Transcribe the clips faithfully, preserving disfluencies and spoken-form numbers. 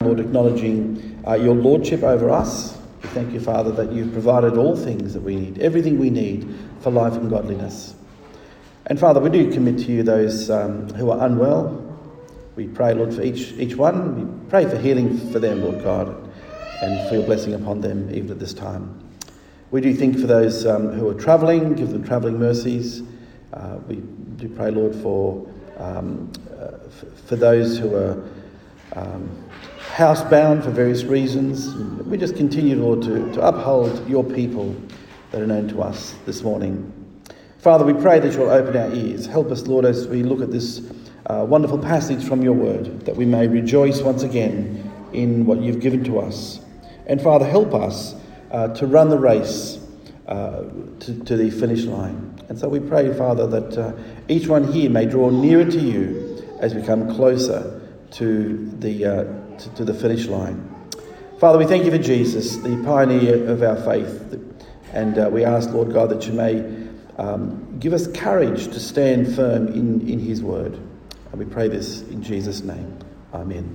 Lord, acknowledging uh, your lordship over us. We thank you, Father, that you've provided all things that we need, everything we need for life and godliness. And Father, we do commit to you those um, who are unwell. We pray, Lord, for each each one. We pray for healing for them, Lord God, and for your blessing upon them even at this time. We do think for those um, who are travelling, give them travelling mercies. Uh, we do pray, Lord, for um, uh, f- for those who are um, housebound for various reasons. We just continue, Lord, to, to uphold your people that are known to us this morning. Father, we pray that you'll open our ears. Help us, Lord, as we look at this uh, wonderful passage from your word, that we may rejoice once again in what you've given to us. And Father, help us uh, to run the race uh, to, to the finish line. And so we pray, Father, that uh, each one here may draw nearer to you as we come closer to the uh, to, to the finish line. Father, we thank you for Jesus, the pioneer of our faith. And uh, we ask, Lord God, that you may um, give us courage to stand firm in, in his word. And we pray this in Jesus' name. Amen.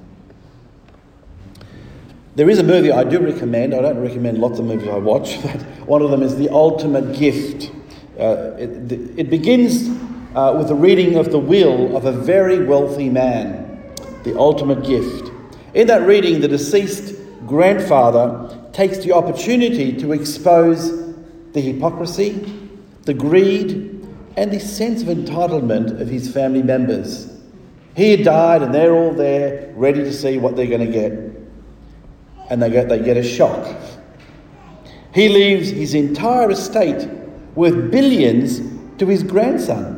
There is a movie I do recommend. I don't recommend lots of movies I watch, but one of them is The Ultimate Gift. Uh, it, it begins uh, with a reading of the will of a very wealthy man. The Ultimate Gift. In that reading, the deceased grandfather takes the opportunity to expose the hypocrisy, the greed, and the sense of entitlement of his family members. He had died and they're all there ready to see what they're going to get. And they get, they get a shock. He leaves his entire estate worth billions to his grandson.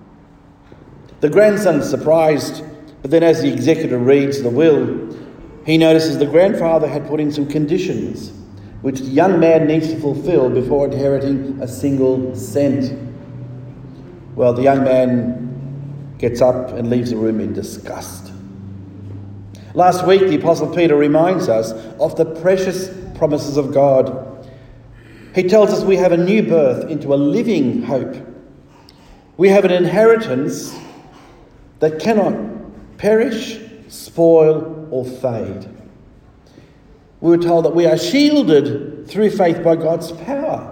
The grandson is surprised, but then as the executor reads the will, he notices the grandfather had put in some conditions which the young man needs to fulfill before inheriting a single cent. Well, the young man gets up and leaves the room in disgust. Last week, the Apostle Peter reminds us of the precious promises of God. He tells us we have a new birth into a living hope. We have an inheritance that cannot perish, spoil, or fade. We were told that we are shielded through faith by God's power.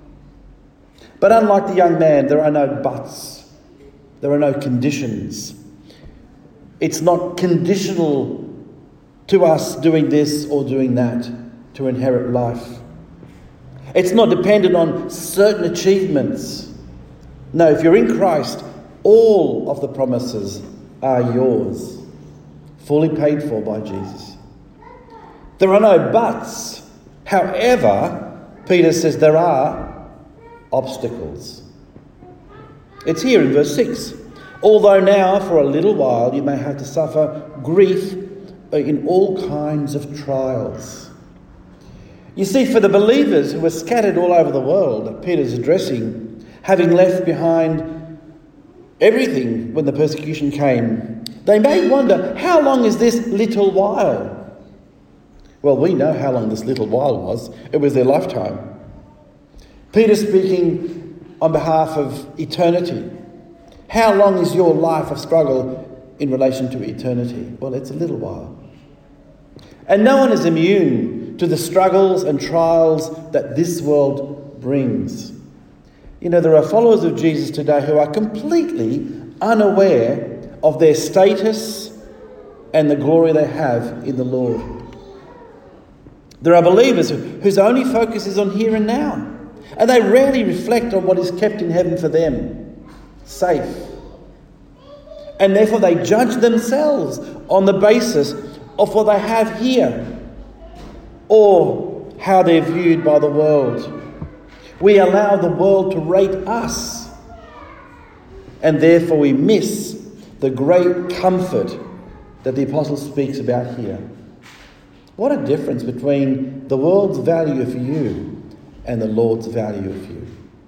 But unlike the young man, there are no buts. There are no conditions. It's not conditional to us doing this or doing that to inherit life. It's not dependent on certain achievements. No, if you're in Christ, all of the promises are yours, fully paid for by Jesus. There are no buts. However, Peter says there are obstacles. It's here in verse six. Although now for a little while you may have to suffer grief in all kinds of trials. You see, for the believers who were scattered all over the world that Peter's addressing, having left behind everything when the persecution came, they may wonder, how long is this little while? Well, we know how long this little while was. It was their lifetime. Peter speaking on behalf of eternity. How long is your life of struggle in relation to eternity? Well, it's a little while. And no one is immune to the struggles and trials that this world brings. You know, there are followers of Jesus today who are completely unaware of their status and the glory they have in the Lord. There are believers whose only focus is on here and now, and they rarely reflect on what is kept in heaven for them, safe. And therefore they judge themselves on the basis of what they have here, or how they're viewed by the world. We allow the world to rate us, and therefore we miss the great comfort that the apostle speaks about here. What a difference between the world's value for you and the Lord's value of you.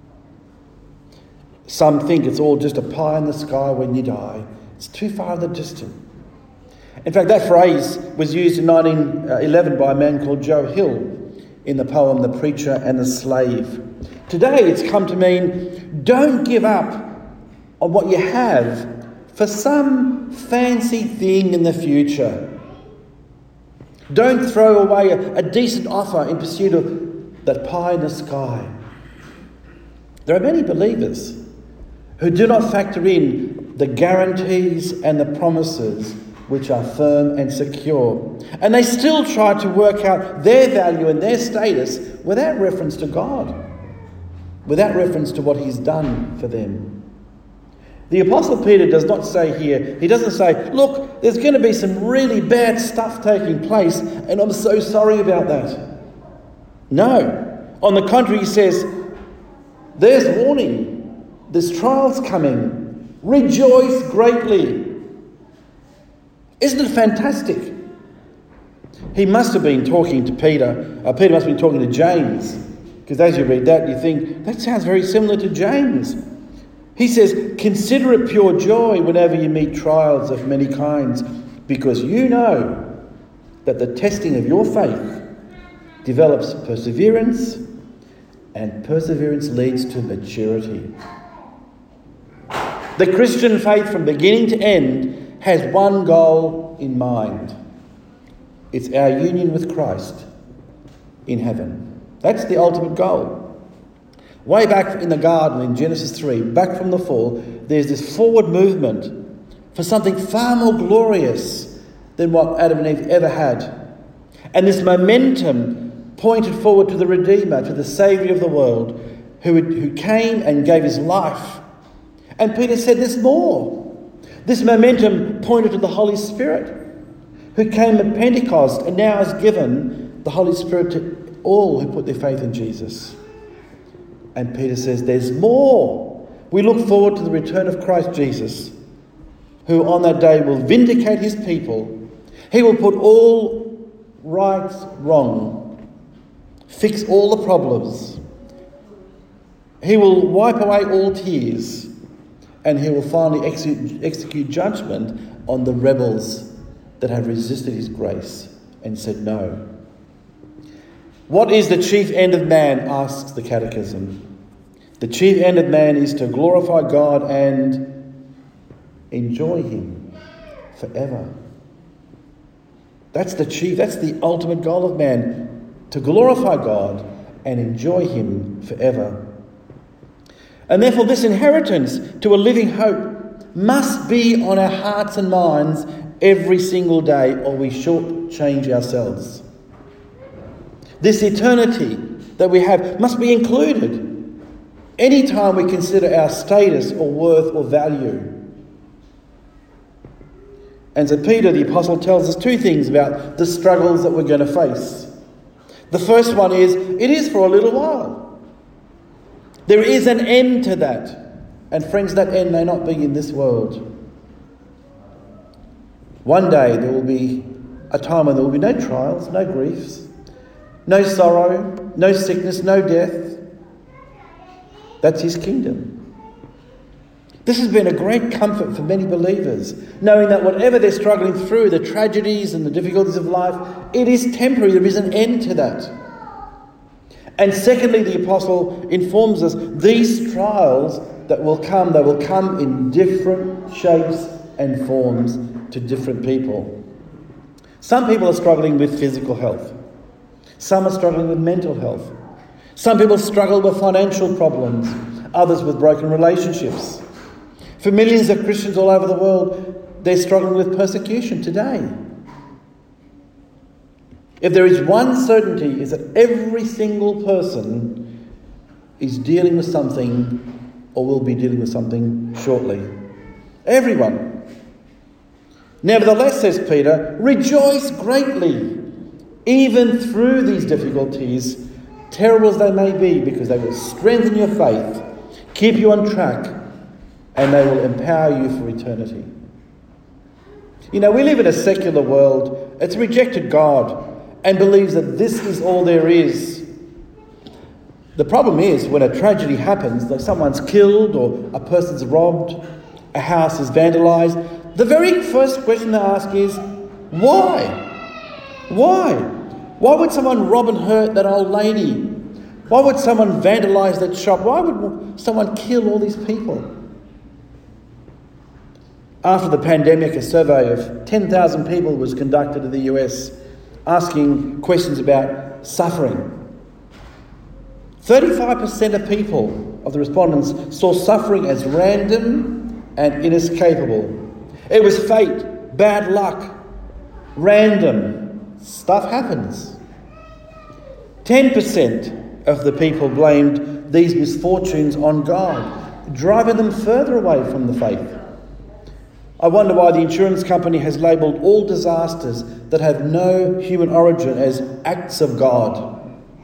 Some think it's all just a pie in the sky when you die. It's too far in the distance. In fact, that phrase was used in nineteen eleven by a man called Joe Hill in the poem The Preacher and the Slave. Today it's come to mean, don't give up on what you have for some fancy thing in the future. Don't throw away a, a decent offer in pursuit of that pie in the sky. There are many believers who do not factor in the guarantees and the promises which are firm and secure. And they still try to work out their value and their status without reference to God, without reference to what He's done for them. The Apostle Peter does not say here, he doesn't say, look, there's going to be some really bad stuff taking place and I'm so sorry about that. No. On the contrary, he says, there's warning. There's trials coming. Rejoice greatly. Isn't it fantastic? He must have been talking to Peter. Uh, Peter must have been talking to James. Because as you read that, you think, that sounds very similar to James. He says, consider it pure joy whenever you meet trials of many kinds, because you know that the testing of your faith develops perseverance, and perseverance leads to maturity. The Christian faith from beginning to end has one goal in mind. It's our union with Christ in heaven. That's the ultimate goal. Way back in the garden in Genesis three, back from the fall, there's this forward movement for something far more glorious than what Adam and Eve ever had. And this momentum pointed forward to the Redeemer, to the Saviour of the world, who, who came and gave his life. And Peter said there's more. This momentum pointed to the Holy Spirit, who came at Pentecost and now has given the Holy Spirit to all who put their faith in Jesus. And Peter says there's more. We look forward to the return of Christ Jesus, who on that day will vindicate his people. He will put all rights wrong, fix all the problems. He will wipe away all tears, and he will finally execute, execute judgment on the rebels that have resisted his grace and said no. What is the chief end of man, asks the Catechism. The chief end of man is to glorify God and enjoy him forever. That's the chief, that's the ultimate goal of man, to glorify God and enjoy him forever. And therefore this inheritance to a living hope must be on our hearts and minds every single day, or we shortchange ourselves. This eternity that we have must be included any time we consider our status or worth or value. And so Peter the Apostle tells us two things about the struggles that we're going to face. The first one is, it is for a little while. There is an end to that. And friends, that end may not be in this world. One day there will be a time when there will be no trials, no griefs, no sorrow, no sickness, no death. That's his kingdom. This has been a great comfort for many believers, knowing that whatever they're struggling through, the tragedies and the difficulties of life, it is temporary. There is an end to that. And secondly, the apostle informs us these trials that will come, they will come in different shapes and forms to different people. Some people are struggling with physical health. Some are struggling with mental health. Some people struggle with financial problems. Others with broken relationships. For millions of Christians all over the world, they're struggling with persecution today. If there is one certainty, is that every single person is dealing with something or will be dealing with something shortly. Everyone. Nevertheless, says Peter, rejoice greatly, even through these difficulties, terrible as they may be, because they will strengthen your faith, keep you on track, and they will empower you for eternity. You know, we live in a secular world. It's rejected God and believes that this is all there is. The problem is when a tragedy happens, like someone's killed or a person's robbed, a house is vandalised, the very first question they ask is, why? Why? Why would someone rob and hurt that old lady? Why would someone vandalise that shop? Why would someone kill all these people? After the pandemic, a survey of ten thousand people was conducted in the U S, asking questions about suffering. thirty-five percent of people, of the respondents, saw suffering as random and inescapable. It was fate, bad luck, random. Stuff happens. ten percent of the people blamed these misfortunes on God, driving them further away from the faith. I wonder why the insurance company has labelled all disasters that have no human origin as acts of God.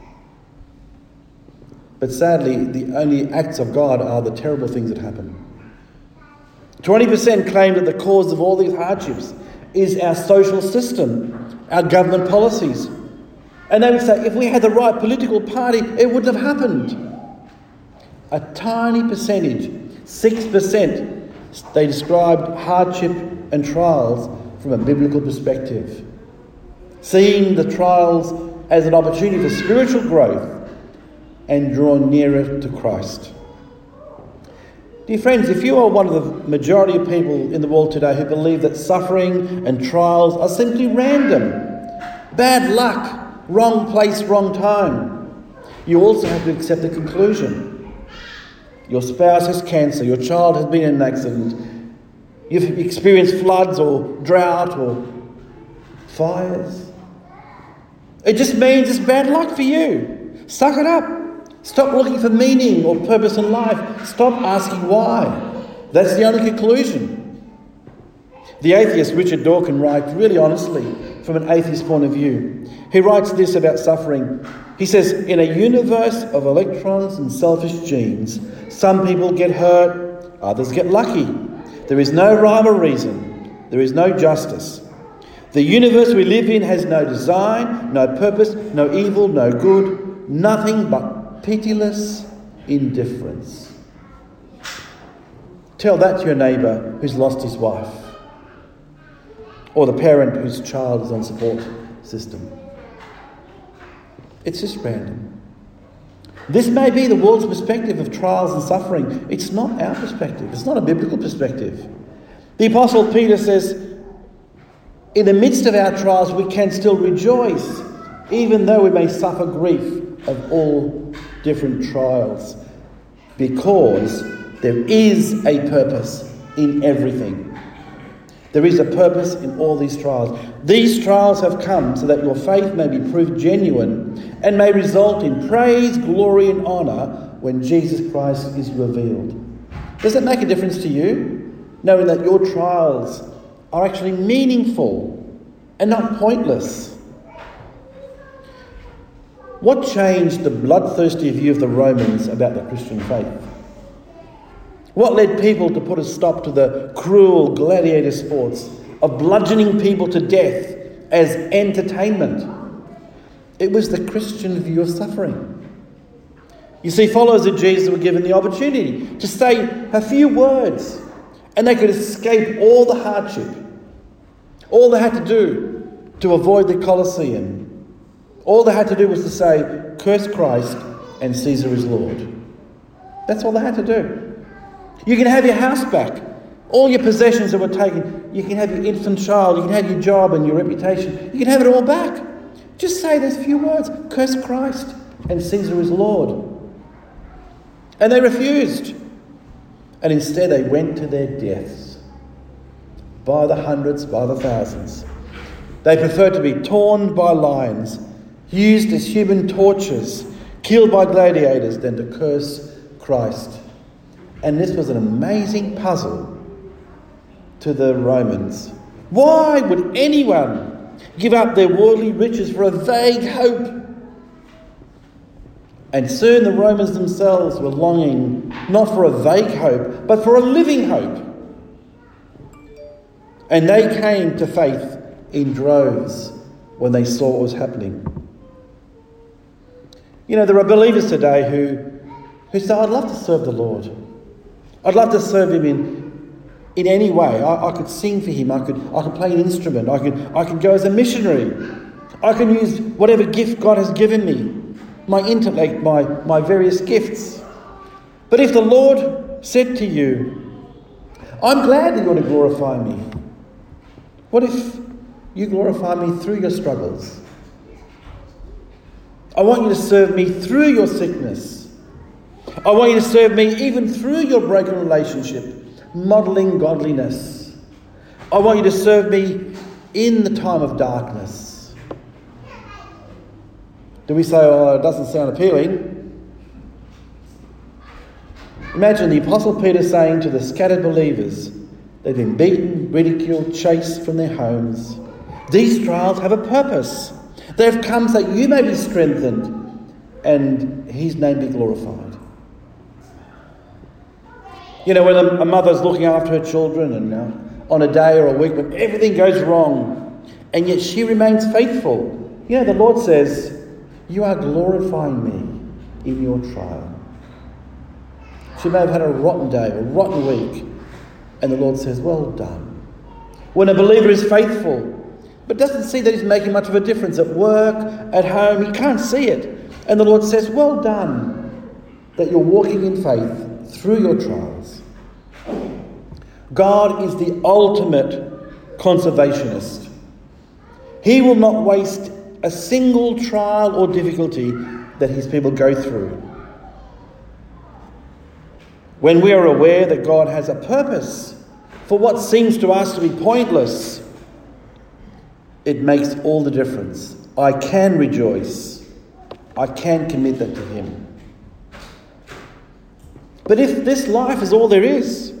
But sadly, the only acts of God are the terrible things that happen. twenty percent claim that the cause of all these hardships is our social system, our government policies. And they would say, if we had the right political party, it wouldn't have happened. A tiny percentage, six percent, they described hardship and trials from a biblical perspective, seeing the trials as an opportunity for spiritual growth and draw nearer to Christ. Dear friends, if you are one of the majority of people in the world today who believe that suffering and trials are simply random, bad luck, wrong place, wrong time, you also have to accept the conclusion. Your spouse has cancer, your child has been in an accident, you've experienced floods or drought or fires. It just means it's bad luck for you. Suck it up. Stop looking for meaning or purpose in life. Stop asking why. That's the only conclusion. The atheist Richard Dawkins writes really honestly from an atheist point of view. He writes this about suffering. He says, in a universe of electrons and selfish genes, some people get hurt, others get lucky. There is no rhyme or reason. There is no justice. The universe we live in has no design, no purpose, no evil, no good, nothing but pitiless indifference. Tell that to your neighbour who's lost his wife, or the parent whose child is on support system. It's just random. This may be the world's perspective of trials and suffering. It's not our perspective. It's not a biblical perspective. The Apostle Peter says, in the midst of our trials, we can still rejoice, even though we may suffer grief of all different trials, because there is a purpose in everything. There is a purpose in all these trials. These trials have come so that your faith may be proved genuine and may result in praise, glory and honour when Jesus Christ is revealed. Does it make a difference to you, knowing that your trials are actually meaningful and not pointless? What changed the bloodthirsty view of the Romans about the Christian faith? What led people to put a stop to the cruel gladiator sports of bludgeoning people to death as entertainment? It was the Christian view of suffering. You see, followers of Jesus were given the opportunity to say a few words and they could escape all the hardship. All they had to do to avoid the Colosseum, all they had to do was to say, curse Christ and Caesar is Lord. That's all they had to do. You can have your house back, all your possessions that were taken. You can have your infant child, you can have your job and your reputation. You can have it all back. Just say those few words, curse Christ and Caesar is Lord. And they refused. And instead they went to their deaths. By the hundreds, by the thousands. They preferred to be torn by lions, used as human torches, killed by gladiators, than to curse Christ. And this was an amazing puzzle to the Romans. Why would anyone give up their worldly riches for a vague hope? And soon the Romans themselves were longing not for a vague hope, but for a living hope. And they came to faith in droves when they saw what was happening. You know, there are believers today who, who say, I'd love to serve the Lord. I'd love to serve him in, in any way. I, I could sing for him. I could I could play an instrument. I could I could go as a missionary. I can use whatever gift God has given me, my intellect, my, my various gifts. But if the Lord said to you, I'm glad that you want to glorify me. What if you glorify me through your struggles, I want you to serve me through your sickness. I want you to serve me even through your broken relationship, modelling godliness. I want you to serve me in the time of darkness. Do we say, oh, it doesn't sound appealing? Imagine the Apostle Peter saying to the scattered believers, they've been beaten, ridiculed, chased from their homes. These trials have a purpose. They have come so that you may be strengthened and his name be glorified. You know, when a mother's looking after her children and uh, on a day or a week when everything goes wrong and yet she remains faithful, you know, the Lord says, you are glorifying me in your trial. She may have had a rotten day or a rotten week, and the Lord says, well done. When a believer is faithful, but doesn't see that he's making much of a difference at work, at home, he can't see it. And the Lord says, well done, that you're walking in faith through your trials. God is the ultimate conservationist. He will not waste a single trial or difficulty that his people go through. When we are aware that God has a purpose for what seems to us to be pointless, it makes all the difference. I can rejoice. I can commit that to him. But if this life is all there is,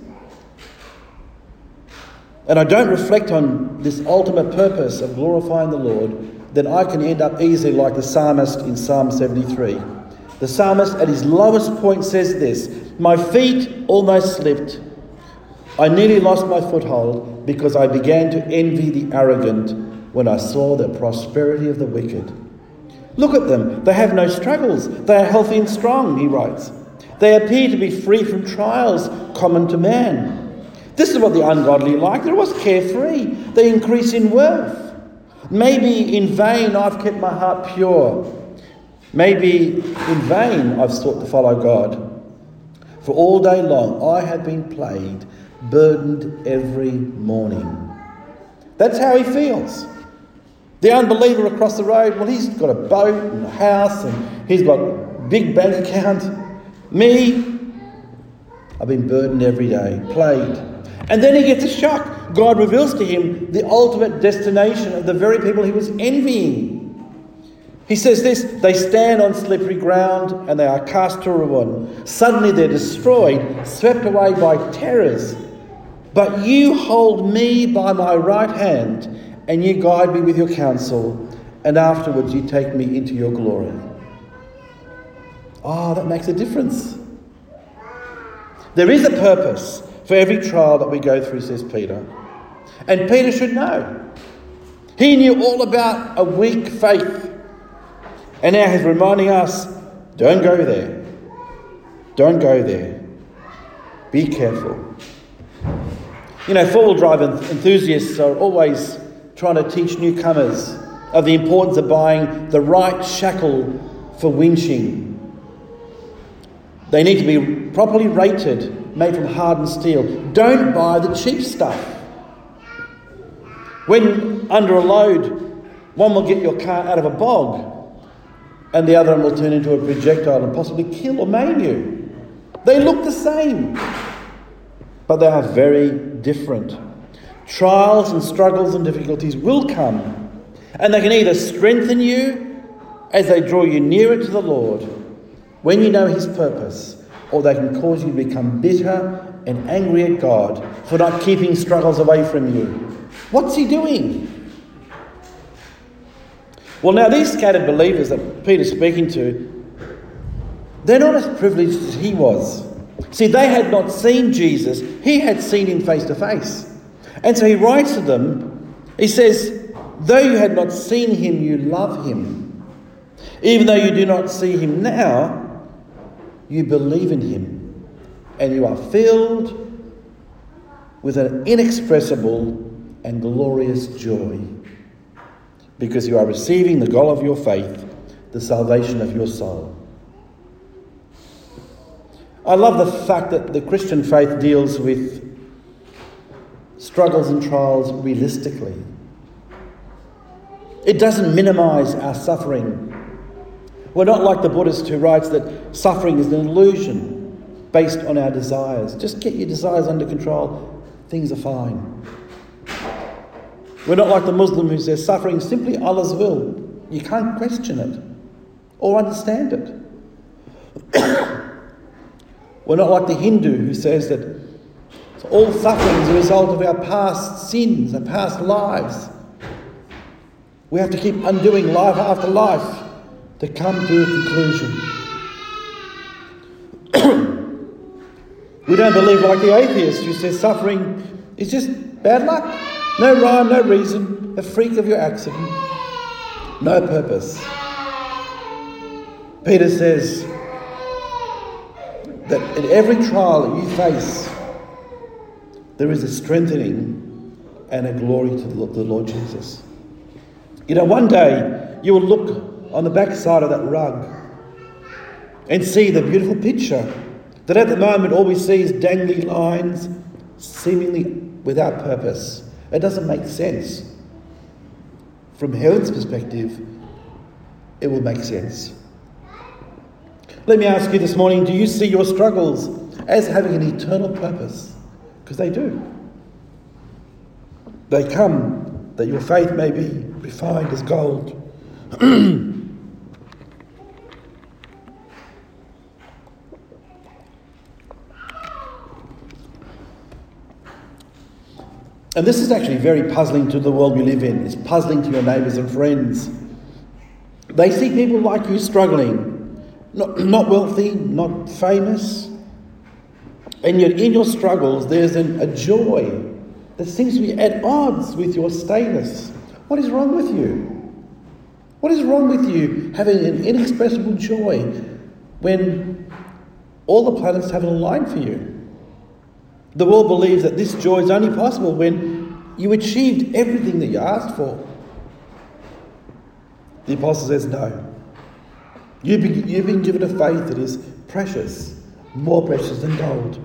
and I don't reflect on this ultimate purpose of glorifying the Lord, then I can end up easily like the psalmist in Psalm seventy-three. The psalmist at his lowest point says this, my feet almost slipped. I nearly lost my foothold because I began to envy the arrogant when I saw the prosperity of the wicked. Look at them. They have no struggles. They are healthy and strong, he writes. They appear to be free from trials common to man. This is what the ungodly like. They're always carefree. They increase in worth. Maybe in vain I've kept my heart pure. Maybe in vain I've sought to follow God. For all day long I have been plagued, burdened every morning. That's how he feels. The unbeliever across the road, well, he's got a boat and a house and he's got a big bank account. Me, I've been burdened every day, plagued. And then he gets a shock. God reveals to him the ultimate destination of the very people he was envying. He says this, they stand on slippery ground and they are cast to ruin. Suddenly they're destroyed, swept away by terrors. But you hold me by my right hand and you guide me with your counsel, and afterwards you take me into your glory. Ah, oh, that makes a difference. There is a purpose for every trial that we go through, says Peter. And Peter should know. He knew all about a weak faith. And now he's reminding us, don't go there. Don't go there. Be careful. You know, four-wheel drive enthusiasts are always trying to teach newcomers of the importance of buying the right shackle for winching. They need to be properly rated, made from hardened steel. Don't buy the cheap stuff. When under a load, one will get your car out of a bog and the other one will turn into a projectile and possibly kill or maim you. They look the same, but they are very different. Trials and struggles and difficulties will come, and they can either strengthen you as they draw you nearer to the Lord when you know his purpose, or they can cause you to become bitter and angry at God for not keeping struggles away from you. What's he doing? Well, now these scattered believers that Peter's speaking to, they're not as privileged as he was. See, they had not seen Jesus. He had seen him face to face. And so he writes to them, he says, though you had not seen him, you love him. Even though you do not see him now, you believe in him. And you are filled with an inexpressible and glorious joy, because you are receiving the goal of your faith, the salvation of your soul. I love the fact that the Christian faith deals with struggles and trials realistically. It doesn't minimize our suffering We're not like the Buddhist who writes that suffering is an illusion based on our desires. Just get your desires under control, things are fine. We're not like the Muslim who says suffering is simply Allah's will. You can't question it or understand it. We're not like the Hindu who says that all suffering is a result of our past sins and past lives. We have to keep undoing life after life to come to a conclusion. We don't believe like the atheist who says suffering is just bad luck. No rhyme, no reason, a freak of your accident, no purpose. Peter says that in every trial that you face, there is a strengthening and a glory to the Lord Jesus. You know, one day you will look on the backside of that rug and see the beautiful picture that at the moment all we see is dangly lines, seemingly without purpose. It doesn't make sense. From heaven's perspective, it will make sense. Let me ask you this morning, do you see your struggles as having an eternal purpose? Because they do. They come that your faith may be refined as gold. And this is actually very puzzling to the world we live in. It's puzzling to your neighbours and friends. They see people like you struggling, not, not wealthy, not famous. And yet in your struggles there's an, a joy that seems to be at odds with your status. What is wrong with you? What is wrong with you having an inexpressible joy when all the planets haven't aligned for you? The world believes that this joy is only possible when you achieved everything that you asked for. The apostle says no. You've been, you've been given a faith that is precious, more precious than gold.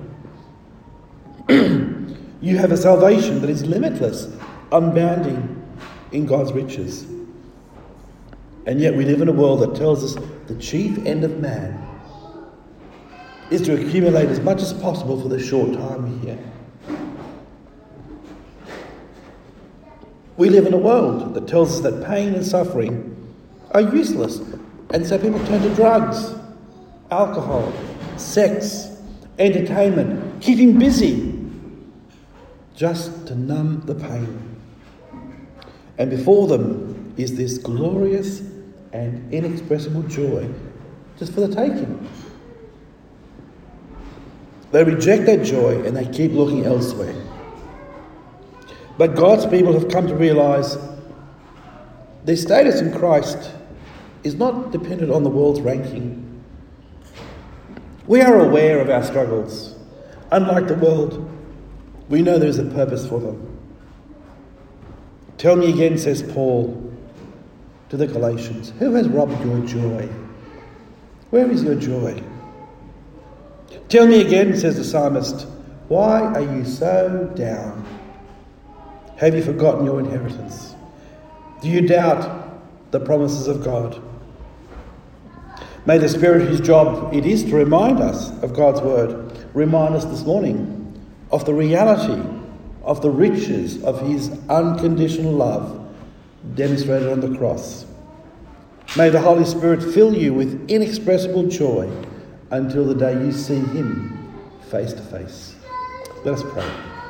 You have a salvation that is limitless, unbounding in God's riches. And yet we live in a world that tells us the chief end of man is to accumulate as much as possible for the short time here. We live in a world that tells us that pain and suffering are useless, and so people turn to drugs, alcohol, sex, entertainment, keeping busy, just to numb the pain. And before them is this glorious and inexpressible joy just for the taking. They reject that joy and they keep looking elsewhere. But God's people have come to realise their status in Christ is not dependent on the world's ranking. We are aware of our struggles. Unlike the world, we know there is a purpose for them. Tell me again, says Paul to the Galatians, who has robbed your joy? Where is your joy? Tell me again, says the psalmist, why are you so down? Have you forgotten your inheritance? Do you doubt the promises of God? May the Spirit, whose job it is to remind us of God's word, remind us this morning of the reality of the riches of his unconditional love demonstrated on the cross. May the Holy Spirit fill you with inexpressible joy until the day you see him face to face. Let us pray.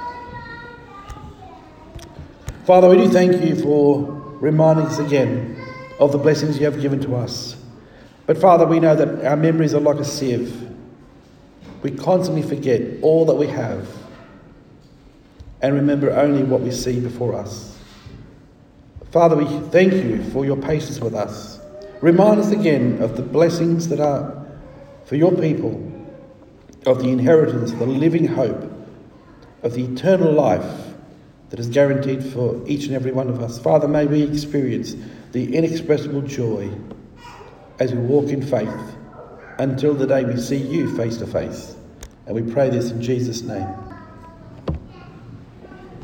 Father, we do thank you for reminding us again of the blessings you have given to us. But Father, we know that our memories are like a sieve. We constantly forget all that we have and remember only what we see before us. Father, we thank you for your patience with us. Remind us again of the blessings that are for your people, of the inheritance, the living hope, of the eternal life that is guaranteed for each and every one of us. Father, may we experience the inexpressible joy as we walk in faith until the day we see you face to face. And we pray this in Jesus' name.